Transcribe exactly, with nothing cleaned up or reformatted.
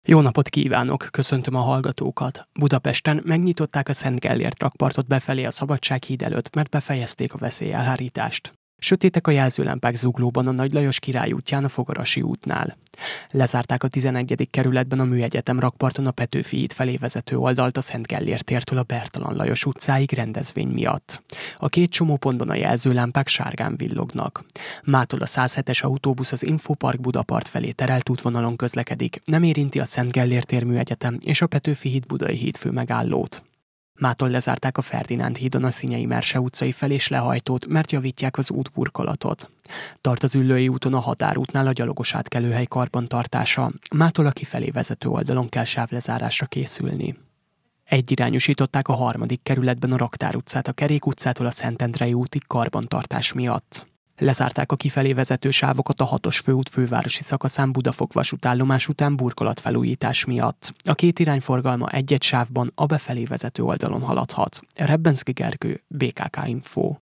Jó napot kívánok, köszöntöm a hallgatókat. Budapesten megnyitották a Szent Gellért rakpartot befelé a Szabadsághíd előtt, mert befejezték a veszélyelhárítást. Sötétek a jelzőlámpák zuglóban a Nagy Lajos Király útján a Fogarasi útnál. Lezárták a tizenegyedik kerületben a Műegyetem rakparton a Petőfi híd felé vezető oldalt a Szent Gellért tértől a Bertalan Lajos utcáig rendezvény miatt. A két csomópontban a jelzőlámpák sárgán villognak. Mától a száz hetes autóbusz az Infopark Budapart felé terelt útvonalon közlekedik, nem érinti a Szent Gellért tér Műegyetem és a Petőfi híd Budai hídfő megállót. Mától lezárták a Ferdinánd hídon a Szinyei Merse utcai felés lehajtót, mert javítják az útburkolatot. Tart az Üllői úton a Határútnál a gyalogos átkelőhely karbantartása, mától a kifelé vezető oldalon kell sávlezárásra készülni. Egyirányosították a harmadik kerületben a Raktár utcát a Kerék utcától a Szentendrei útig karbantartás miatt. Lezárták a kifelé vezető sávokat a hatos főút fővárosi szakaszán Budafok vasútállomás után burkolatfelújítás miatt. A két irányforgalma egy-egy sávban a befelé vezető oldalon haladhat. Rebbenszky Gergő, bé ká ká Info.